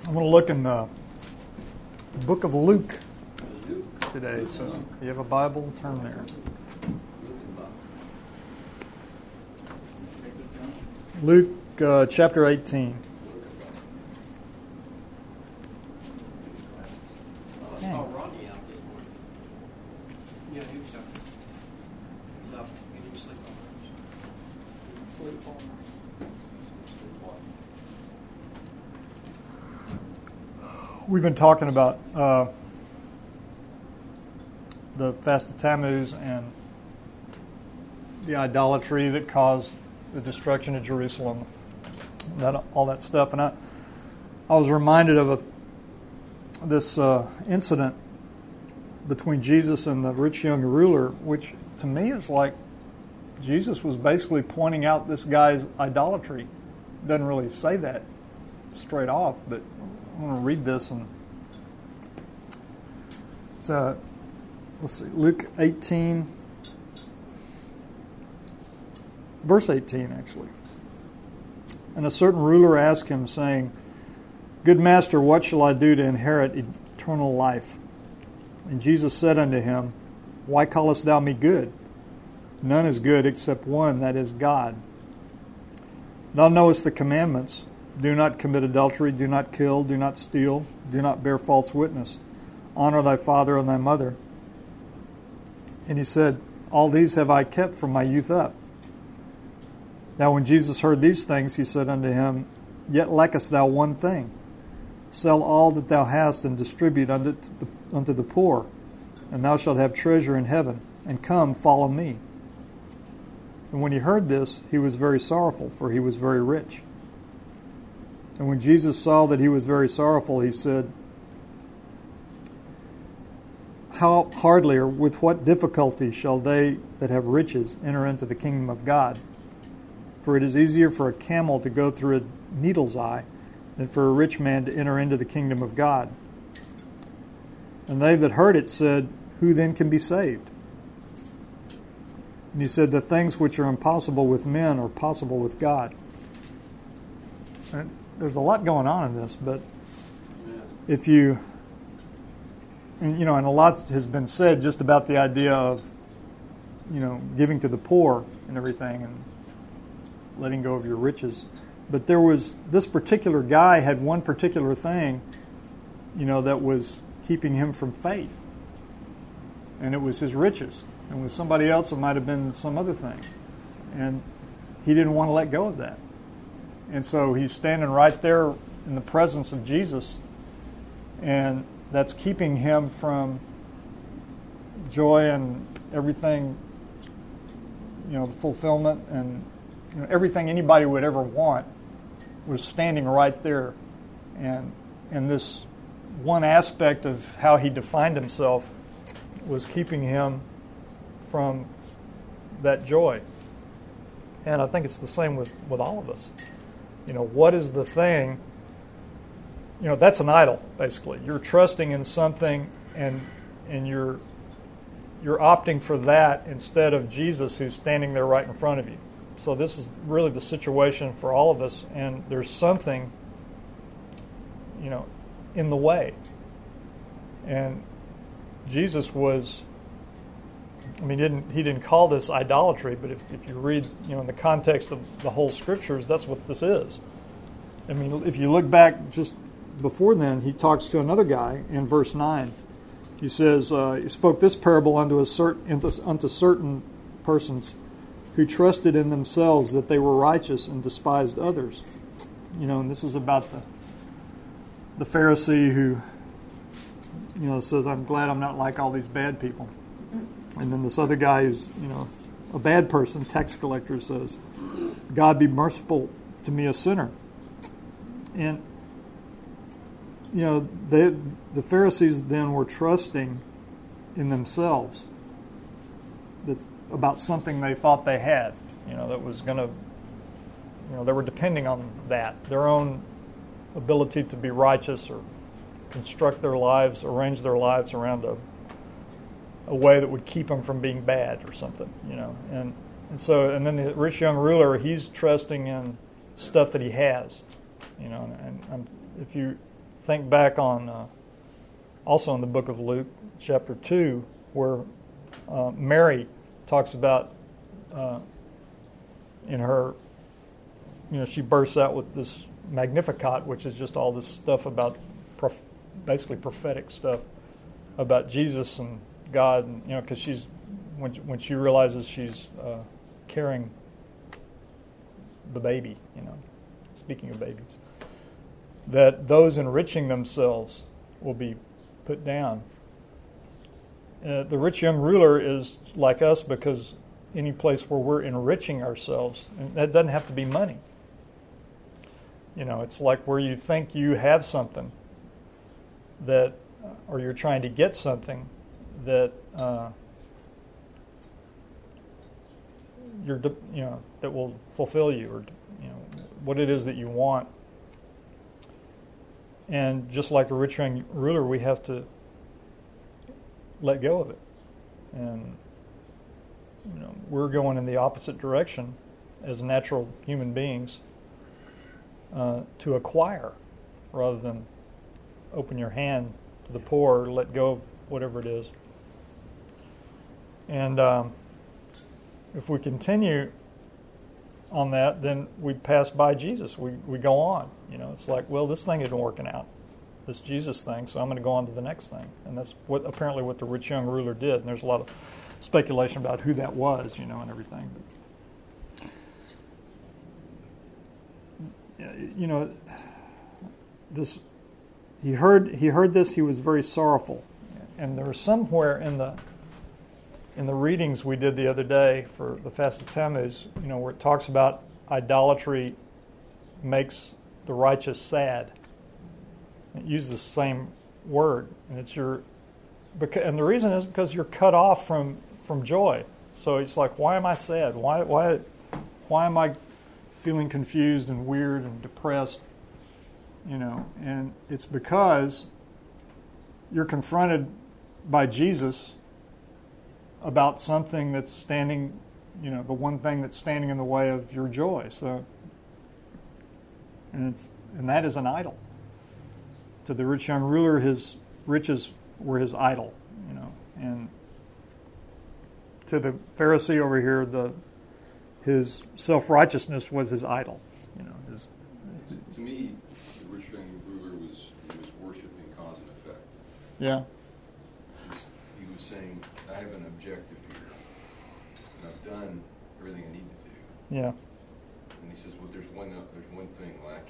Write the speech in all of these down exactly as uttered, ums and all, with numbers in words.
I'm going to look in the book of Luke today. So if you have a Bible, turn there. Luke uh, chapter eighteen. We've been talking about uh, the Fast of Tammuz and the idolatry that caused the destruction of Jerusalem, that all that stuff. And I, I was reminded of a, this uh, incident between Jesus and the rich young ruler, which to me is like Jesus was basically pointing out this guy's idolatry. Doesn't really say that straight off, but I want to read this, and it's uh, let's see, Luke eighteen, verse eighteen, actually. And a certain ruler asked him, saying, "Good master, what shall I do to inherit eternal life?" And Jesus said unto him, "Why callest thou me good? None is good except one, that is God. Thou knowest the commandments. Do not commit adultery, do not kill, do not steal, do not bear false witness. Honor thy father and thy mother." And he said, "All these have I kept from my youth up." Now when Jesus heard these things, he said unto him, "Yet lackest thou one thing. Sell all that thou hast and distribute unto the, unto the poor, and thou shalt have treasure in heaven. And come, follow me." And when he heard this, he was very sorrowful, for he was very rich. And when Jesus saw that he was very sorrowful, he said, "How hardly or with what difficulty shall they that have riches enter into the kingdom of God? For it is easier for a camel to go through a needle's eye than for a rich man to enter into the kingdom of God." And they that heard it said, "Who then can be saved?" And he said, "The things which are impossible with men are possible with God." And there's a lot going on in this, but if you, and, you know, and a lot has been said just about the idea of, you know, giving to the poor and everything and letting go of your riches. But there was, this particular guy had one particular thing, you know, that was keeping him from faith. And it was his riches. And with somebody else, it might have been some other thing. And he didn't want to let go of that. And so he's standing right there in the presence of Jesus, and that's keeping him from joy and everything, you know, the fulfillment and, you know, everything anybody would ever want was standing right there. And, and this one aspect of how he defined himself was keeping him from that joy. And I think it's the same with, with all of us. You know, what is the thing? You know, that's an idol, basically. You're trusting in something, and and you're you're opting for that instead of Jesus, who's standing there right in front of you. So this is really the situation for all of us, and there's something, you know, in the way. And Jesus was, I mean, he didn't, he didn't call this idolatry, but if, if you read, you know, in the context of the whole Scriptures, that's what this is. I mean, if you look back just before then, he talks to another guy in verse nine. He says, uh, he spoke this parable unto, a cert, unto certain persons who trusted in themselves that they were righteous and despised others. You know, and this is about the the Pharisee who, you know, says, "I'm glad I'm not like all these bad people." And then this other guy who's, you know, a bad person, tax collector, says, "God be merciful to me, a sinner." And, you know, they, the Pharisees then were trusting in themselves that's about something they thought they had, you know, that was going to, you know, they were depending on that, their own ability to be righteous or construct their lives, arrange their lives around a a way that would keep them from being bad or something, you know. And and so, and then the rich young ruler, he's trusting in stuff that he has, you know. And, and if you think back on uh, also in the book of Luke, chapter two, where uh, Mary talks about uh, in her, you know, she bursts out with this Magnificat, which is just all this stuff about prof- basically prophetic stuff about Jesus and God, and, you know, because she's when when she realizes she's uh, carrying the baby, you know, speaking of babies, that those enriching themselves will be put down. Uh, the rich young ruler is like us because any place where we're enriching ourselves, and that doesn't have to be money. You know, it's like where you think you have something that, or you're trying to get something that uh, you're, you know, that will fulfill you, or you know, what it is that you want. And just like the rich young ruler, we have to let go of it. And you know, we're going in the opposite direction as natural human beings uh, to acquire rather than open your hand to the poor or let go of whatever it is. And um, if we continue on that, then we pass by Jesus. We we go on. You know, it's like, well, this thing isn't working out, this Jesus thing, so I'm going to go on to the next thing. And that's what apparently what the rich young ruler did. And there's a lot of speculation about who that was, you know, and everything. But, you know, this he heard he heard this. He was very sorrowful, and there was somewhere in the in the readings we did the other day for the Fast of Tammuz, you know, where it talks about idolatry makes the righteous sad. It uses the same word, and it's your, and the reason is because you're cut off from, from joy. So it's like, why am I sad? Why why why am I feeling confused and weird and depressed? You know, and it's because you're confronted by Jesus about something that's standing, you know, the one thing that's standing in the way of your joy. So, and it's and that is an idol. To the rich young ruler, his riches were his idol, you know, and to the Pharisee over here, the his self-righteousness was his idol, you know. His, to, to me, the rich young ruler was he was worshiping cause and effect. Yeah. He was saying, I have an objective here, and I've done everything I need to do. Yeah. And he says, well, there's one there's one thing lacking.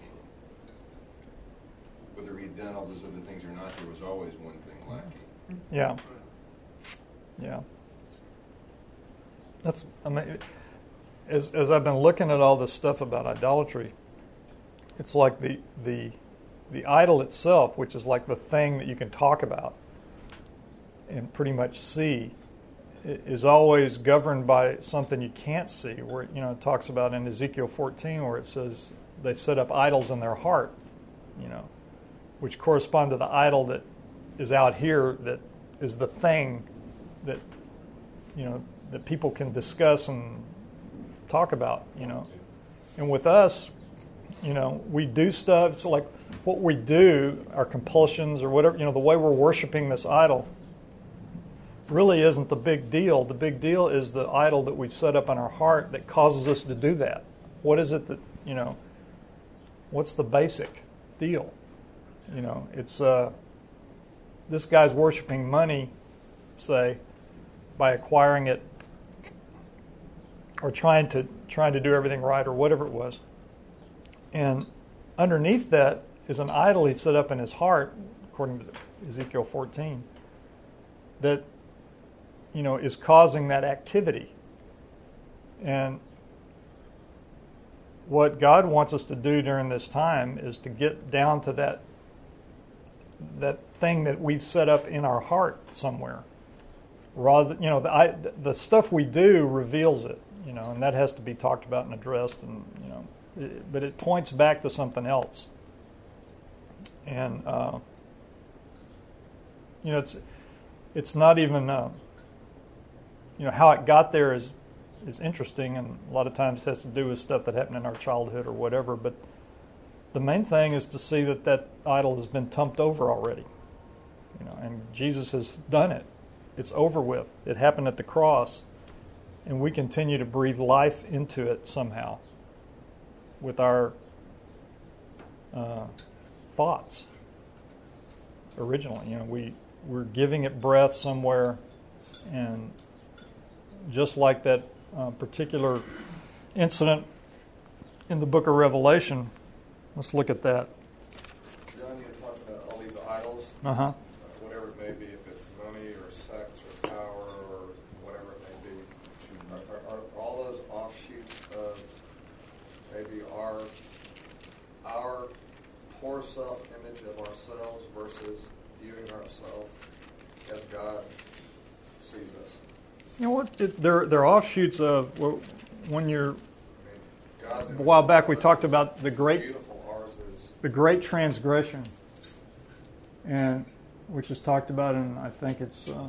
Whether he'd done all those other things or not, there was always one thing lacking. Yeah. Yeah. That's, I mean, as as I've been looking at all this stuff about idolatry, it's like the the the idol itself, which is like the thing that you can talk about and pretty much see, is always governed by something you can't see. Where, you know, it talks about in Ezekiel fourteen where it says they set up idols in their heart, you know, which correspond to the idol that is out here, that is the thing that, you know, that people can discuss and talk about, you know. And with us, you know, we do stuff. It's like what we do, our compulsions or whatever, you know, the way we're worshiping this idol really isn't the big deal. The big deal is the idol that we've set up in our heart that causes us to do that. What is it that, you know, what's the basic deal? You know, it's uh, this guy's worshiping money, say, by acquiring it or trying to trying to do everything right or whatever it was. And underneath that is an idol he set up in his heart, according to Ezekiel fourteen, that, you know, is causing that activity. And what God wants us to do during this time is to get down to that that thing that we've set up in our heart somewhere. Rather, you know, the, I, the stuff we do reveals it, you know, and that has to be talked about and addressed, and you know, it, but it points back to something else. And uh, you know, it's it's not even uh, you know, how it got there is is interesting, and a lot of times has to do with stuff that happened in our childhood or whatever. But the main thing is to see that that idol has been tumped over already. You know, and Jesus has done it. It's over with. It happened at the cross, and we continue to breathe life into it somehow with our uh, thoughts. Originally, you know, we we're giving it breath somewhere, and just like that uh, particular incident in the book of Revelation, let's look at that. John, you talked about all these idols. Uh huh. Whatever it may be, if it's money or sex or power or whatever it may be, are, are, are all those offshoots of maybe our our poor self-image of ourselves versus viewing ourselves as God sees us? You know what? It, they're they're offshoots of well, when you're. I mean, God's A while back we talked about the great beautiful. Ours is the great transgression, and which is talked about in I think it's uh,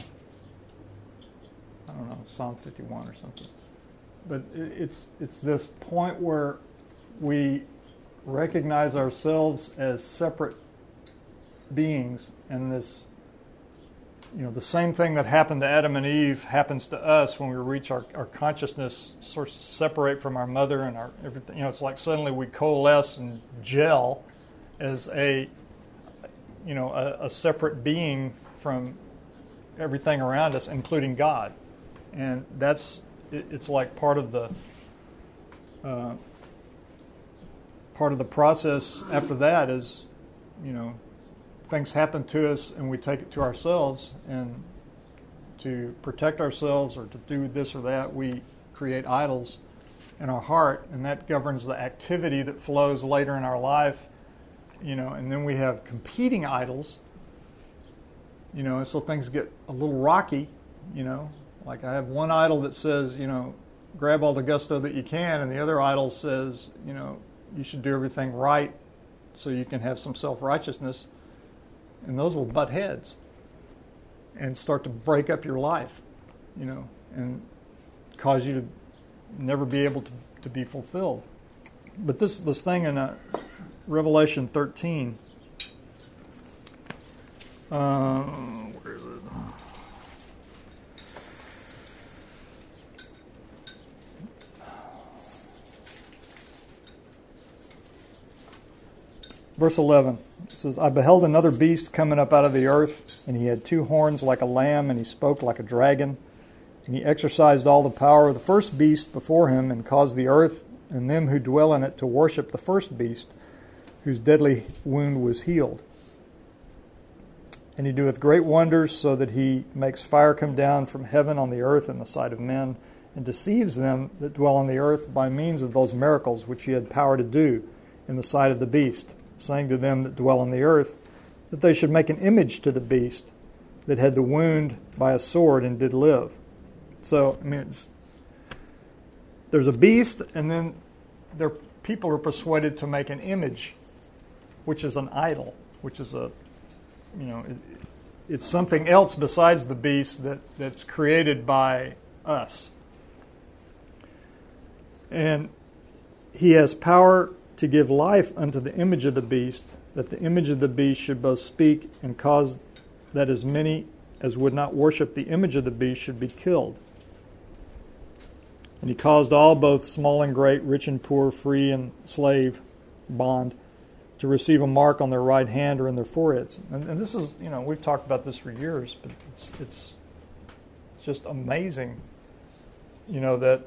I don't know Psalm fifty-one or something. But it, it's it's this point where we recognize ourselves as separate beings, and this, you know, the same thing that happened to Adam and Eve happens to us when we reach our, our consciousness, sort of separate from our mother and our everything. You know, it's like suddenly we coalesce and gel as a, you know, a, a separate being from everything around us, including God, and that's it, it's like part of the. Uh, part of the process after that is, you know, things happen to us and we take it to ourselves, and to protect ourselves or to do this or that, we create idols in our heart, and that governs the activity that flows later in our life, you know, and then we have competing idols, you know, and so things get a little rocky, you know, like I have one idol that says, you know, grab all the gusto that you can, and the other idol says, you know, you should do everything right so you can have some self-righteousness. And those will butt heads and start to break up your life, you know, and cause you to never be able to, to be fulfilled. But this this thing in uh, Revelation thirteen, uh, where is it? Verse eleven, it says, I beheld another beast coming up out of the earth, and he had two horns like a lamb, and he spoke like a dragon. And he exercised all the power of the first beast before him, and caused the earth and them who dwell in it to worship the first beast, whose deadly wound was healed. And he doeth great wonders, so that he makes fire come down from heaven on the earth in the sight of men, and deceives them that dwell on the earth by means of those miracles which he had power to do in the sight of the beast, saying to them that dwell on the earth, that they should make an image to the beast that had the wound by a sword and did live. So, I mean, it's, there's a beast, and then there people are persuaded to make an image, which is an idol, which is a, you know, it, it's something else besides the beast that, that's created by us. And he has power to give life unto the image of the beast, that the image of the beast should both speak and cause that as many as would not worship the image of the beast should be killed. And he caused all, both small and great, rich and poor, free and slave, bond, to receive a mark on their right hand or in their foreheads. And, and this is, you know, we've talked about this for years, but it's, it's just amazing, you know, that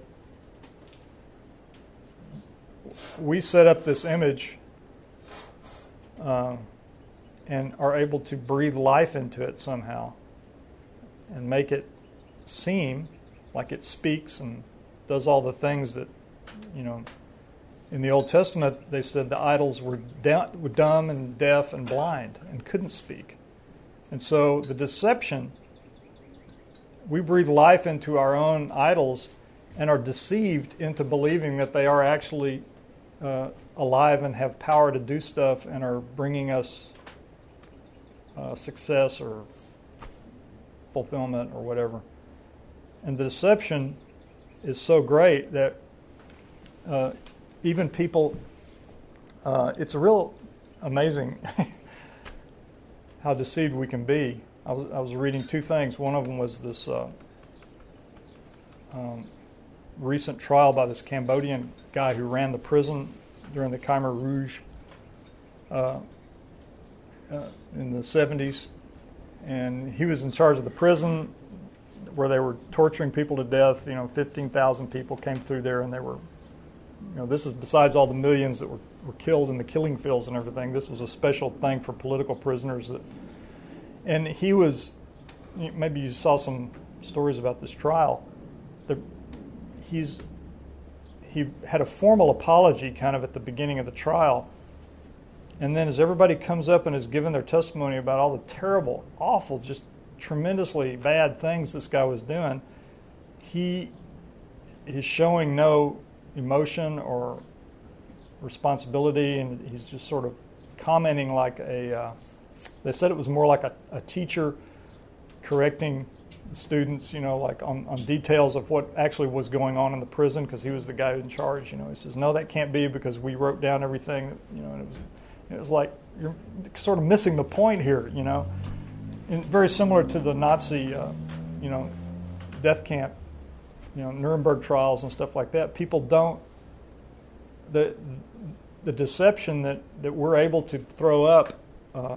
we set up this image uh, and are able to breathe life into it somehow and make it seem like it speaks and does all the things that, you know, in the Old Testament they said the idols were dumb and deaf and blind and couldn't speak. And so the deception, we breathe life into our own idols and are deceived into believing that they are actually Uh, alive and have power to do stuff and are bringing us uh, success or fulfillment or whatever. And the deception is so great that uh, even people uh, it's a real amazing how deceived we can be. I was, I was reading two things. One of them was this uh, um, recent trial by this Cambodian guy who ran the prison during the Khmer Rouge uh, uh, in the seventies. And he was in charge of the prison where they were torturing people to death. You know, fifteen thousand people came through there, and they were, you know, this is besides all the millions that were, were killed in the killing fields and everything. This was a special thing for political prisoners. That, and he was, maybe you saw some stories about this trial. The, he's he had a formal apology kind of at the beginning of the trial. And then as everybody comes up and is given their testimony about all the terrible, awful, just tremendously bad things this guy was doing, he is showing no emotion or responsibility, and he's just sort of commenting like a, uh, they said it was more like a, a teacher correcting the students, you know, like on, on details of what actually was going on in the prison, because he was the guy in charge. You know, he says, no, that can't be because we wrote down everything, you know, and it was... It was like you're sort of missing the point here, you know. And very similar to the Nazi, uh, you know, death camp, you know, Nuremberg trials and stuff like that. People don't the the deception that, that we're able to throw up uh,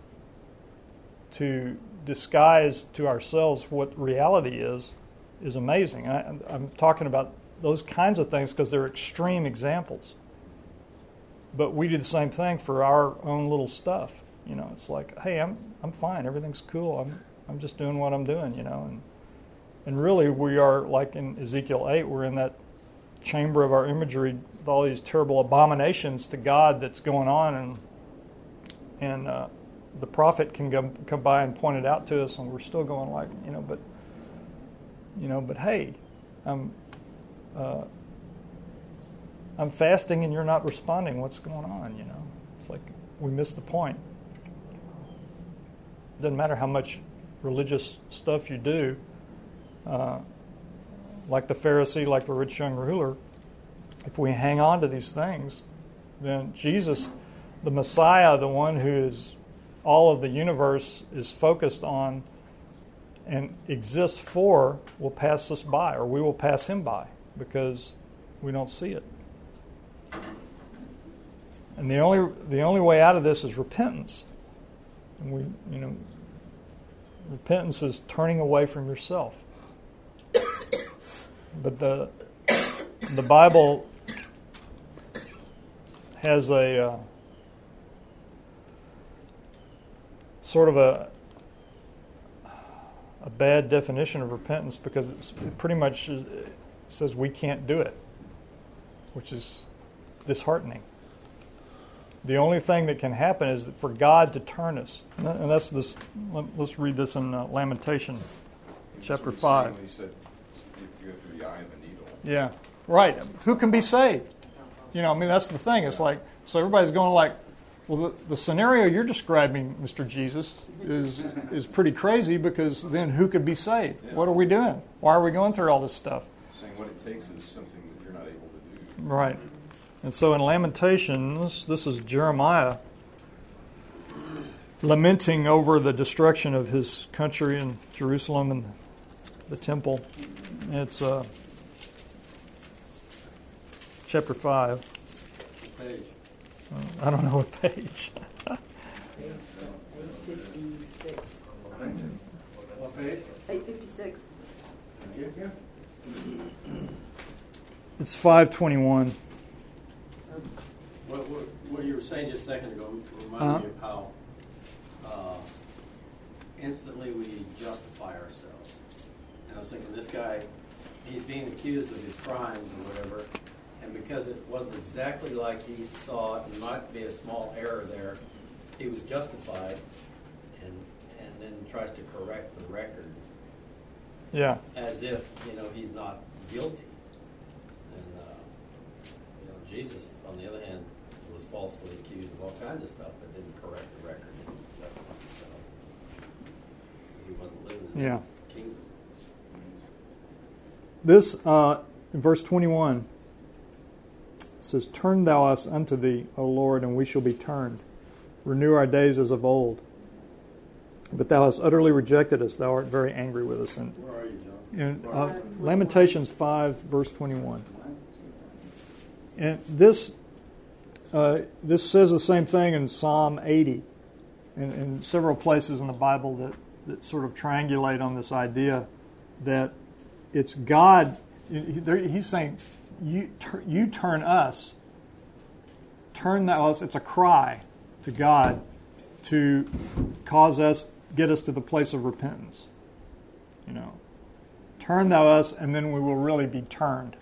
to disguise to ourselves what reality is is amazing. I, I'm talking about those kinds of things because they're extreme examples. But we do the same thing for our own little stuff. You know, it's like, hey, I'm I'm fine, everything's cool. I'm I'm just doing what I'm doing, you know. And and really we are like in Ezekiel eight, we're in that chamber of our imagery with all these terrible abominations to God that's going on, and and uh, the prophet can come come by and point it out to us, and we're still going like, you know, but you know, but hey, I'm uh, I'm fasting and you're not responding. What's going on, you know? It's like we missed the point. Doesn't matter how much religious stuff you do. Uh, like the Pharisee, like the rich young ruler, if we hang on to these things, then Jesus, the Messiah, the one who is all of the universe is focused on and exists for, will pass us by, or we will pass him by because we don't see it. And the only the only way out of this is repentance. And we, you know, repentance is turning away from yourself. But the the Bible has a uh, sort of a a bad definition of repentance because it's, it pretty much is, it says we can't do it, which is disheartening. The only thing that can happen is for God to turn us. And that's this. Let's read this in uh, Lamentation, chapter five. He said, you go through the eye of a needle. Yeah, right. Who can be saved? You know, I mean, that's the thing. It's like, so everybody's going like, well, the, the scenario you're describing, Mister Jesus, is is pretty crazy because then who could be saved? Yeah. What are we doing? Why are we going through all this stuff? Saying what it takes is something that you're not able to do. Right. And so in Lamentations, this is Jeremiah lamenting over the destruction of his country and Jerusalem and the temple. It's uh, chapter five. Page. Uh, I don't know what page. eight fifty-six. What page? eight fifty-six. It's five twenty-one. What, what, what you were saying just a second ago reminded Uh-huh. me of how uh, instantly we justify ourselves. And I was thinking, this guy, he's being accused of his crimes or whatever, and because it wasn't exactly like he saw it, and might be a small error there, he was justified, and and then tries to correct the record Yeah. as if, you know, he's not guilty. And, uh, you know, Jesus, on the other hand, was falsely accused of all kinds of stuff, but didn't correct the record and justify himself. He wasn't living in Yeah. the kingdom. This, uh, in verse twenty-one, It says, "Turn thou us unto thee, O Lord, and we shall be turned. Renew our days as of old. But thou hast utterly rejected us. Thou art very angry with us." And Where are you, John? in uh, Lamentations five, verse twenty-one. And this uh, this says the same thing in Psalm eighty, and in several places in the Bible that, that sort of triangulate on this idea that it's God. He's saying, you, you turn us, turn thou us. It's a cry to God to cause us, get us to the place of repentance. You know, turn thou us, and then we will really be turned.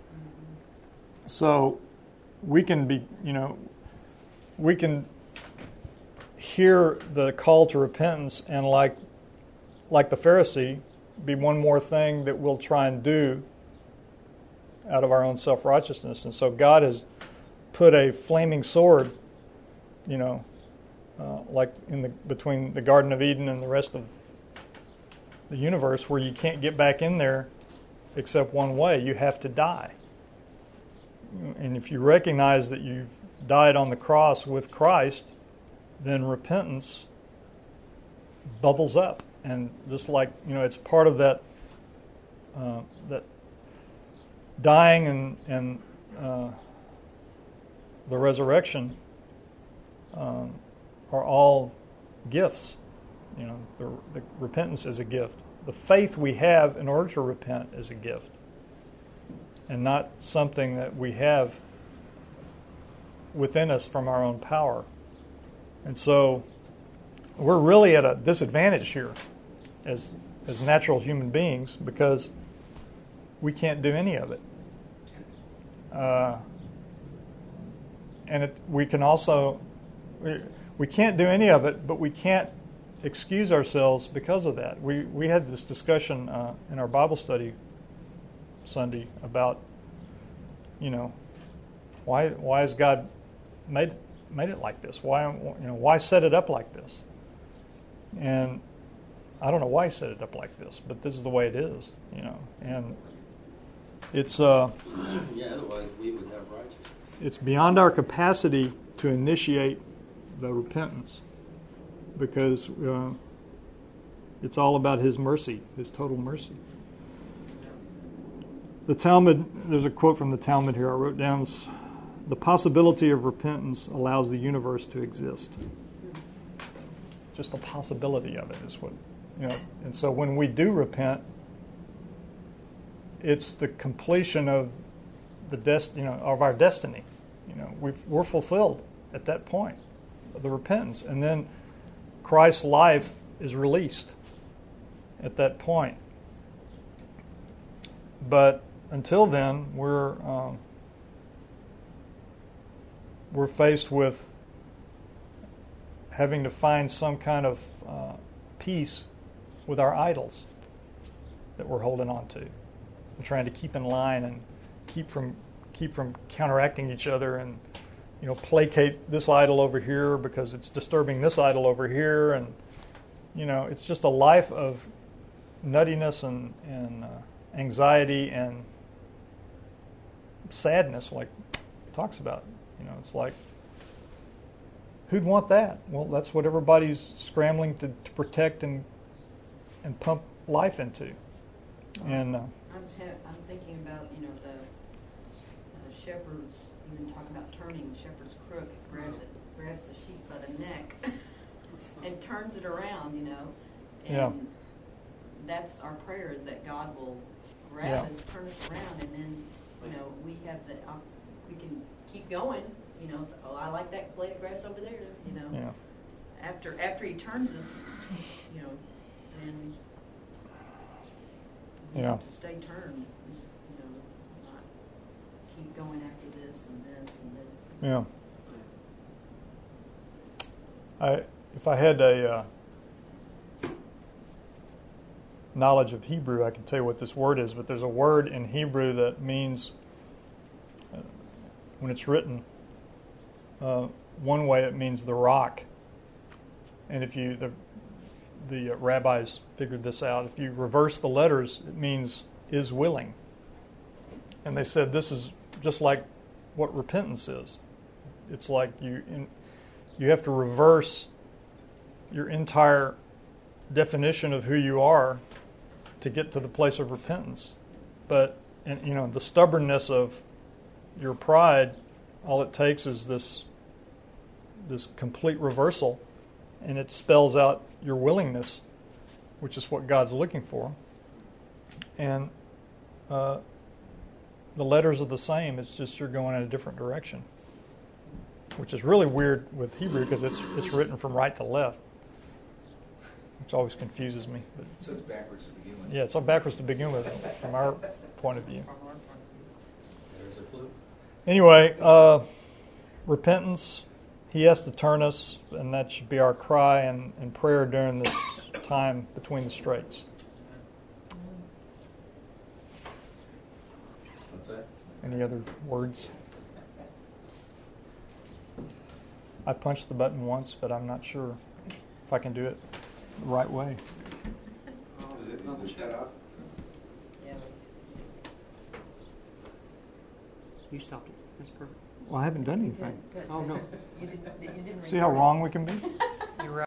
So we can be, you know, we can hear the call to repentance, and like, like the Pharisee, be one more thing that we'll try and do out of our own self-righteousness. And so God has put a flaming sword, you know, uh, like in the between the Garden of Eden and the rest of the universe, where you can't get back in there except one way. You have to die. And if you recognize that you've died on the cross with Christ, then repentance bubbles up. And just like, you know, it's part of that uh, that dying and, and uh, the resurrection um, are all gifts. You know, the, the repentance is a gift. The faith we have in order to repent is a gift, and not something that we have within us from our own power. And so we're really at a disadvantage here as as natural human beings, because we can't do any of it. Uh, and it, we can also, we, we can't do any of it, but we can't excuse ourselves because of that. We we had this discussion uh, in our Bible study Sunday about, you know, why why has God made made it like this? Why you know why set it up like this? And I don't know why he set it up like this, but this is the way it is, you know. And it's uh Yeah, otherwise we would have righteousness. it's beyond our capacity to initiate the repentance, because uh, it's all about His mercy, His total mercy. The Talmud, there's a quote from the Talmud here I wrote down. It's, "The possibility of repentance allows the universe to exist." Just the possibility of it is what, you know. And so when we do repent, it's the completion of the dest, you know, of our destiny. You know, we've, we're fulfilled at that point of the repentance, and then Christ's life is released at that point. But until then, we're um, we're faced with having to find some kind of uh, peace with our idols that we're holding on to, and trying to keep in line and keep from keep from counteracting each other, and you know, placate this idol over here because it's disturbing this idol over here, and you know, it's just a life of nuttiness and and uh, anxiety and sadness, like it talks about. You know, it's like, who'd want that? Well, that's what everybody's scrambling to, to protect and and pump life into. And uh, I'm, ha- I'm thinking about, you know, the uh, shepherd's, even talking about turning the shepherd's crook, grabs it, grabs the sheep by the neck and turns it around, you know. And Yeah. that's our prayer, is that God will grab Yeah. us, turn us around, and then, you know, we have the, uh, we can keep going, you know. So, oh, I like that blade of grass over there, you know. yeah, After after He turns us, you know, then we Yeah. have to stay turned, you know, not keep going after this and this and this. yeah. I if I had a uh, knowledge of Hebrew, I could tell you what this word is. But there's a word in Hebrew that means, uh, when it's written, uh, one way it means the rock. And if you the the uh, rabbis figured this out. If you reverse the letters, it means is willing. And they said this is just like what repentance is. It's like you in, you have to reverse your entire definition of who you are to get to the place of repentance. But and you know the stubbornness of your pride, all it takes is this this complete reversal, and it spells out your willingness, which is what God's looking for. And uh, the letters are the same. It's just you're going in a different direction, which is really weird with Hebrew because it's it's written from right to left, which always confuses me. But, So it's backwards to begin with. yeah, it's all backwards to begin with from our point of view. There's a clue. Anyway, uh, repentance. He has to turn us, and that should be our cry and, and prayer during this time between the straits. What's that? Any other words? I punched the button once, but I'm not sure if I can do it the right way. Is it, is it shut off? Yeah, You stopped it. That's perfect. Well, I haven't done but- anything. but- Oh, no. You didn't, you didn't. See how record it. wrong we can be? You're right.